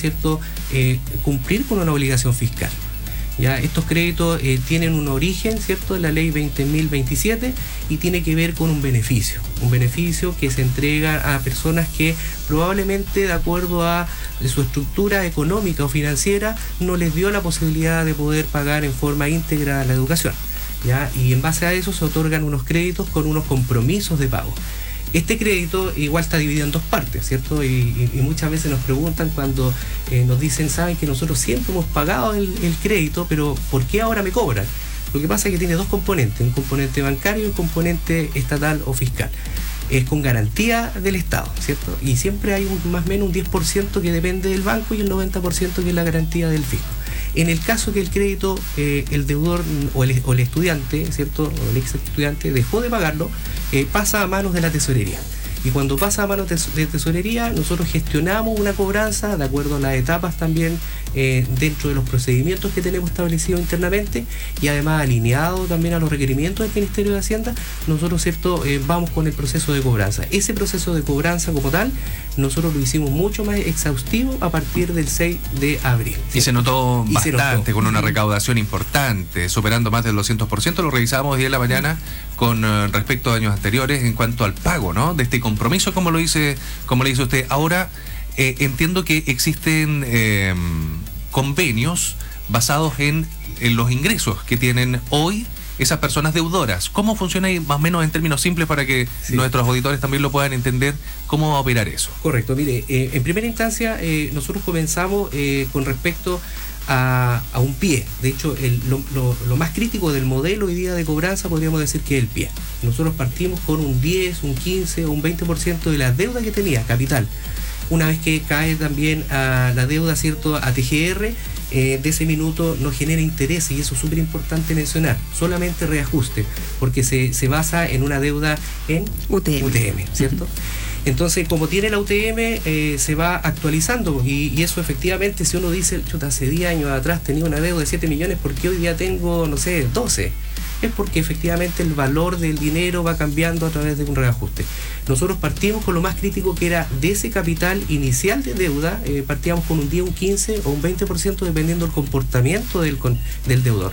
cumplir con una obligación fiscal. Ya, estos créditos tienen un origen, ¿cierto?, de la ley 20.027 y tiene que ver con un beneficio que se entrega a personas que probablemente, de acuerdo a su estructura económica o financiera, no les dio la posibilidad de poder pagar en forma íntegra la educación, ¿ya? Y en base a eso se otorgan unos créditos con unos compromisos de pago. Este crédito igual está dividido en dos partes, ¿cierto? Y muchas veces nos preguntan cuando nos dicen, saben que nosotros siempre hemos pagado el crédito, pero ¿por qué ahora me cobran? Lo que pasa es que tiene dos componentes, un componente bancario y un componente estatal o fiscal. Es con garantía del Estado, ¿cierto? Y siempre hay más o menos un 10% que depende del banco y el 90% que es la garantía del fisco. En el caso que el crédito, el deudor o el estudiante, ¿cierto?, o el ex estudiante dejó de pagarlo, pasa a manos de la tesorería. Y cuando pasa a manos de tesorería, nosotros gestionamos una cobranza de acuerdo a las etapas también dentro de los procedimientos que tenemos establecidos internamente y además alineado también a los requerimientos del Ministerio de Hacienda, nosotros, ¿cierto?, vamos con el proceso de cobranza. Ese proceso de cobranza como tal, nosotros lo hicimos mucho más exhaustivo a partir del 6 de abril. ¿Cierto? Y se notó bastante, con una recaudación importante, superando más del 200%. Lo revisábamos hoy en la mañana con respecto a años anteriores en cuanto al pago, ¿no?, de este compromiso, como le dice usted. Ahora, entiendo que existen convenios basados en los ingresos que tienen hoy esas personas deudoras. ¿Cómo funciona ahí, más o menos en términos simples, para que nuestros auditores también lo puedan entender? ¿Cómo va a operar eso? Correcto, mire, en primera instancia nosotros comenzamos con respecto a un pie. De hecho, lo más crítico del modelo hoy día de cobranza podríamos decir que es el pie. Nosotros partimos con un 10, un 15 o un 20% de la deuda que tenía, capital. Una vez que cae también a la deuda, ¿cierto?, a TGR, de ese minuto nos genera interés, y eso es súper importante mencionar, solamente reajuste, porque se basa en una deuda en UTM, ¿cierto? Entonces, como tiene la UTM, se va actualizando, y eso efectivamente, si uno dice, chuta, hace 10 años atrás tenía una deuda de 7 millones, ¿por qué hoy día tengo, no sé, 12? Es porque efectivamente el valor del dinero va cambiando a través de un reajuste. Nosotros partimos con lo más crítico, que era de ese capital inicial de deuda, partíamos con un 10, un 15 o un 20% dependiendo del comportamiento del deudor.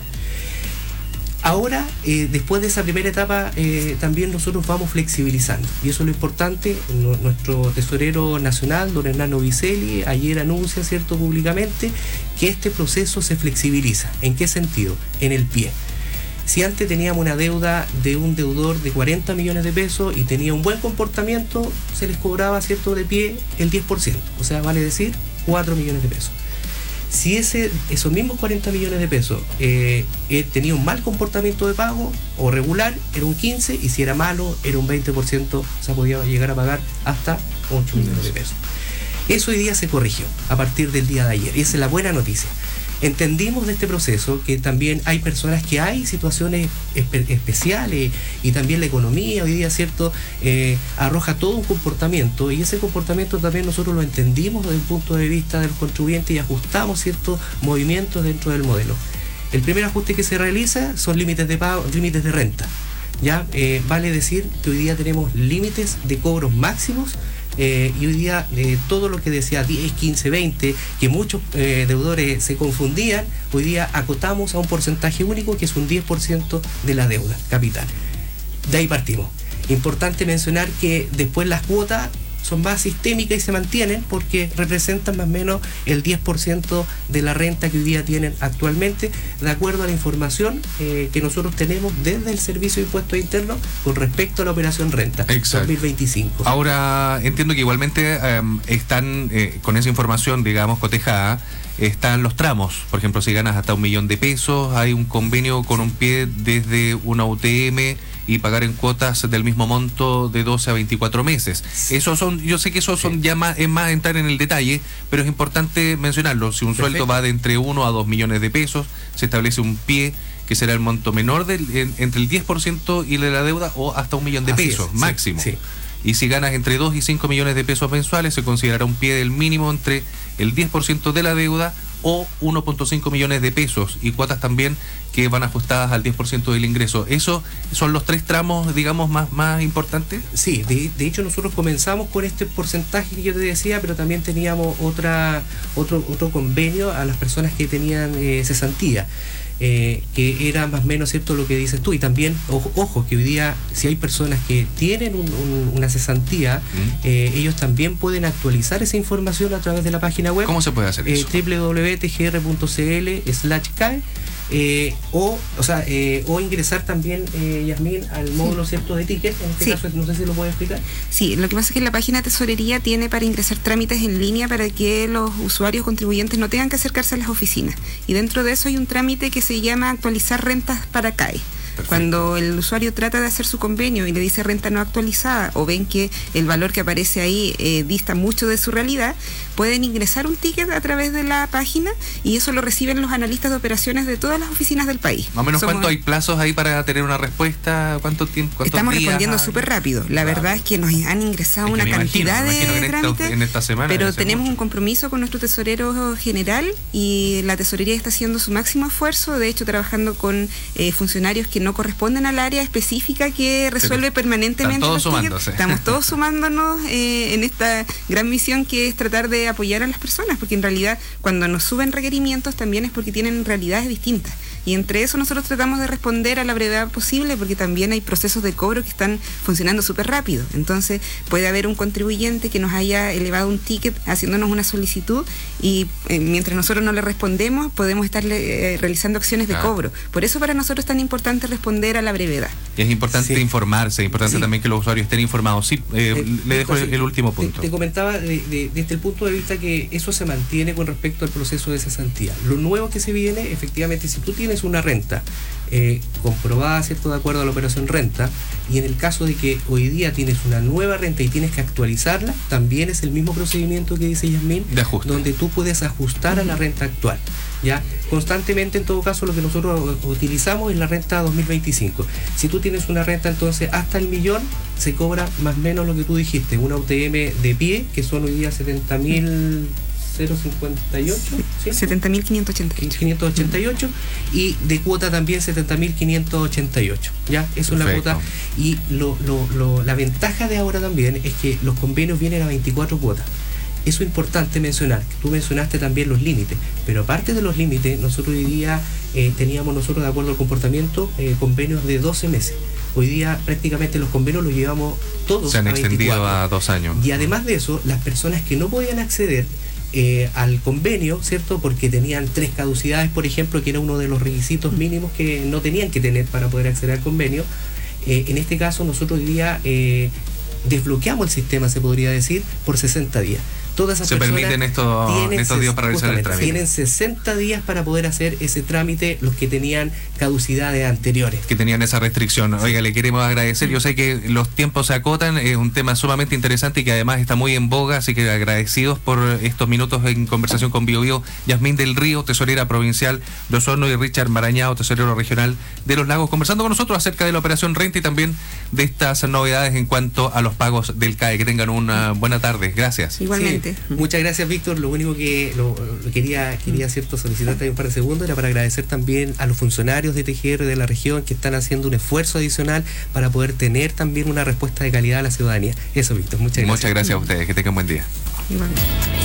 Ahora, después de esa primera etapa, también nosotros vamos flexibilizando, y eso es lo importante. Nuestro tesorero nacional, don Hernando Vicelli, ayer anuncia, ¿cierto?, públicamente que este proceso se flexibiliza. ¿En qué sentido? En el pie. Si antes teníamos una deuda de un deudor de 40 millones de pesos y tenía un buen comportamiento, se les cobraba, ¿cierto?, de pie el 10%, o sea, vale decir 4 millones de pesos. Si esos mismos 40 millones de pesos tenía un mal comportamiento de pago o regular, era un 15%, y si era malo, era un 20%, o sea, podía llegar a pagar hasta 8 millones de pesos. Eso hoy día se corrigió a partir del día de ayer, y esa es la buena noticia. Entendimos de este proceso que también hay personas que hay situaciones especiales, y también la economía hoy día, ¿cierto?, arroja todo un comportamiento, y ese comportamiento también nosotros lo entendimos desde el punto de vista de los contribuyentes y ajustamos ciertos movimientos dentro del modelo. El primer ajuste que se realiza son límites de pago, límites de renta. Ya vale decir que hoy día tenemos límites de cobros máximos. Y hoy día todo lo que decía 10, 15, 20, que muchos deudores se confundían, hoy día acotamos a un porcentaje único que es un 10% de la deuda capital. De ahí partimos. Importante mencionar que después las cuotas son más sistémicas y se mantienen porque representan más o menos el 10% de la renta que hoy día tienen actualmente, de acuerdo a la información que nosotros tenemos desde el Servicio de Impuestos Internos con respecto a la operación renta. Exacto. 2025. Ahora entiendo que igualmente están con esa información, digamos, cotejada, están los tramos. Por ejemplo, si ganas hasta 1 millón de pesos, hay un convenio con un pie desde una UTM y pagar en cuotas del mismo monto de 12 a 24 meses. Esos son, yo sé que esos son ya más, es más entrar en el detalle, pero es importante mencionarlo. Si un sueldo va de entre 1 a 2 millones de pesos, se establece un pie que será el monto menor entre el 10% y de la deuda, o hasta 1 millón de pesos máximo. Sí. Y si ganas entre 2 y 5 millones de pesos mensuales, se considerará un pie del mínimo entre el 10% de la deuda o 1.5 millones de pesos, y cuotas también que van ajustadas al 10% del ingreso. ¿Esos son los 3 tramos, digamos, más importantes? Sí, de hecho nosotros comenzamos con este porcentaje que yo te decía, pero también teníamos otro convenio a las personas que tenían cesantía. Que era más o menos cierto lo que dices tú, y también ojo que hoy día si hay personas que tienen una cesantía, ellos también pueden actualizar esa información a través de la página web. ¿Cómo se puede hacer eso? www.tgr.cl/CAE, o ingresar también, Yasmín, al módulo cierto de ticket. En este caso, no sé si lo puedes explicar. Sí, lo que pasa es que la página de tesorería tiene para ingresar trámites en línea para que los usuarios contribuyentes no tengan que acercarse a las oficinas, y dentro de eso hay un trámite que se llama actualizar rentas para CAE. Perfecto. Cuando el usuario trata de hacer su convenio y le dice renta no actualizada, o ven que el valor que aparece ahí dista mucho de su realidad, pueden ingresar un ticket a través de la página, y eso lo reciben los analistas de operaciones de todas las oficinas del país. Más o menos, ¿cuánto hay plazos ahí para tener una respuesta? ¿Cuánto tiempo? Estamos respondiendo súper rápido. La verdad es que nos han ingresado una cantidad de trámites, en esta semana, pero tenemos un compromiso con nuestro tesorero general, y la tesorería está haciendo su máximo esfuerzo, de hecho trabajando con funcionarios que no corresponden al área específica que resuelve permanentemente. Estamos todos sumándonos en esta gran misión que es tratar de apoyar a las personas, porque en realidad cuando nos suben requerimientos también es porque tienen realidades distintas, y entre eso nosotros tratamos de responder a la brevedad posible, porque también hay procesos de cobro que están funcionando súper rápido. Entonces puede haber un contribuyente que nos haya elevado un ticket haciéndonos una solicitud, y mientras nosotros no le respondemos podemos estar realizando acciones de cobro. Por eso para nosotros es tan importante responder a la brevedad. Y es importante informarse, es importante también que los usuarios estén informados. Le dejo el último punto. Te comentaba desde el punto de vista que eso se mantiene con respecto al proceso de cesantía. Lo nuevo que se viene, efectivamente, si tú tienes una renta comprobada, ¿cierto?, de acuerdo a la operación renta, y en el caso de que hoy día tienes una nueva renta y tienes que actualizarla, también es el mismo procedimiento que dice Yasmín, de ajuste, donde tú puedes ajustar a la renta actual. Ya constantemente, en todo caso, lo que nosotros utilizamos es la renta 2025. Si tú tienes una renta entonces hasta el millón, se cobra más o menos lo que tú dijiste, una UTM de pie, que son hoy día 70.058, ¿sí? 70.588. Y de cuota también 70.588. Ya, eso es la cuota. Y la ventaja de ahora también es que los convenios vienen a 24 cuotas. Eso es importante mencionar. Tú mencionaste también los límites, pero aparte de los límites, nosotros hoy día teníamos nosotros, de acuerdo al comportamiento, convenios de 12 meses. Hoy día prácticamente los convenios los llevamos todos. Se han extendido a 2 años. Y además de eso, las personas que no podían acceder al convenio, ¿cierto?, porque tenían 3 caducidades, por ejemplo, que era uno de los requisitos mínimos que no tenían que tener para poder acceder al convenio, en este caso nosotros hoy día desbloqueamos el sistema, se podría decir, por 60 días. todas esas se personas permiten estos días para realizar el trámite. Tienen 60 días para poder hacer ese trámite los que tenían caducidades anteriores. Que tenían esa restricción. Oiga, le queremos agradecer. Yo sé que los tiempos se acotan, es un tema sumamente interesante y que además está muy en boga, así que agradecidos por estos minutos en conversación con BioBio. Yasmín del Río, tesorera provincial de Osorno, y Richard Marañao, tesorero regional de Los Lagos, conversando con nosotros acerca de la operación Renta y también de estas novedades en cuanto a los pagos del CAE. Que tengan una buena tarde. Gracias. Igualmente. Sí, muchas gracias, Víctor. Lo único que quería cierto solicitar también un par de segundos era para agradecer también a los funcionarios de TGR de la región que están haciendo un esfuerzo adicional para poder tener también una respuesta de calidad a la ciudadanía. Eso, Víctor. Muchas gracias. Muchas gracias a ustedes. Que tengan buen día. Igualmente.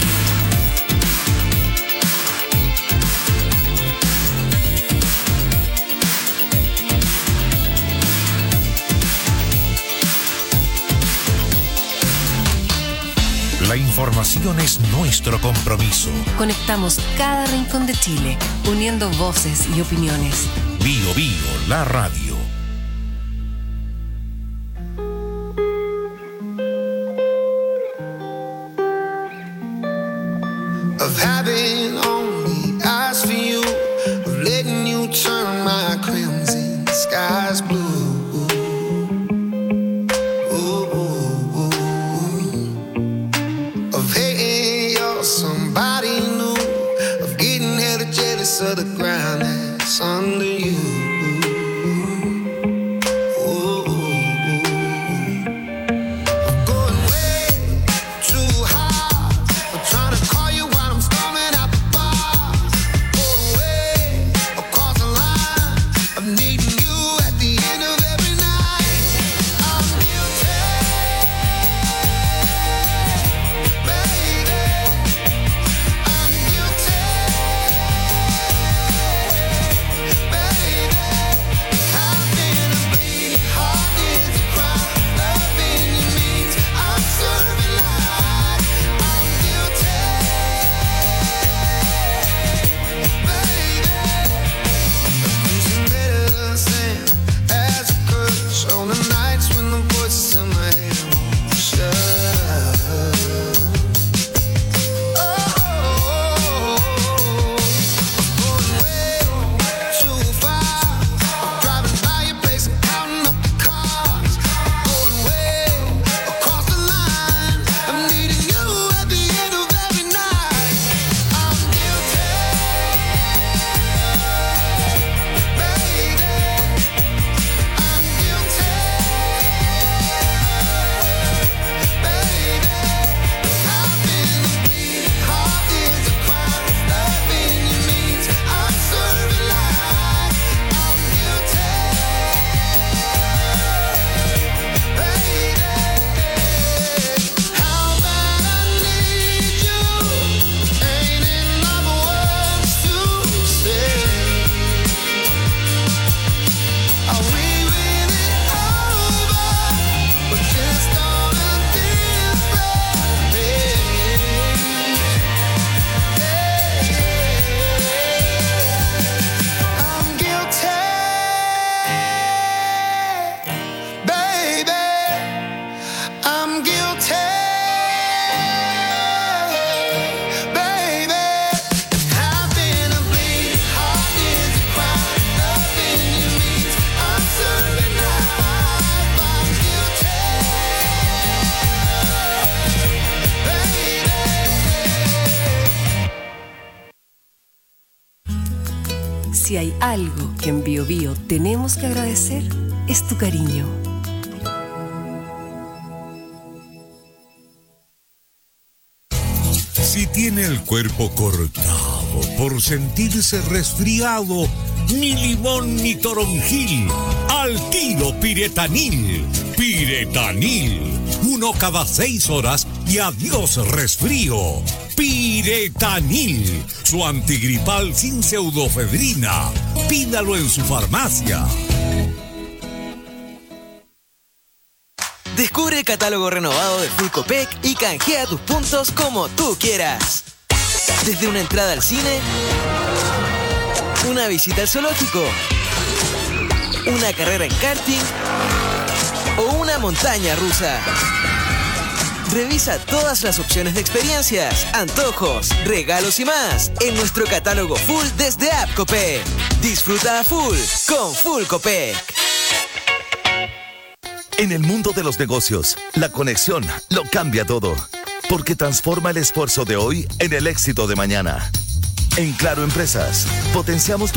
La información es nuestro compromiso. Conectamos cada rincón de Chile, uniendo voces y opiniones. BioBio, la radio. Of having only eyes for you, of letting you turn my crimson skies blue. Somebody new, of getting hella jealous of the ground that's under you. I'm going way too hard, I'm trying to call you while I'm storming out the bars. Going way across the line, I'm needing you at the end of every night. I'm guilty, baby. On the nights when the voices in my head won't shut up. Oh, I'm going way too far. I'm driving by your place and counting up the cars. Going way across the line. I'm needing you at the end of every night. I'm guilty, baby. I'm guilty. Si hay algo que en BioBio tenemos que agradecer, es tu cariño. Si tiene el cuerpo cortado por sentirse resfriado, ni limón ni toronjil, al tiro Piretanil. Piretanil, 1 cada 6 horas y adiós resfrío. Piretanil, su antigripal sin pseudofedrina. Pídalo en su farmacia. Descubre el catálogo renovado de Full Copec y canjea tus puntos como tú quieras. Desde una entrada al cine, una visita al zoológico, una carrera en karting o una montaña rusa. Revisa todas las opciones de experiencias, antojos, regalos y más en nuestro catálogo full desde App Copec. Disfruta a full con Full Copec. En el mundo de los negocios, la conexión lo cambia todo, porque transforma el esfuerzo de hoy en el éxito de mañana. En Claro Empresas, potenciamos tu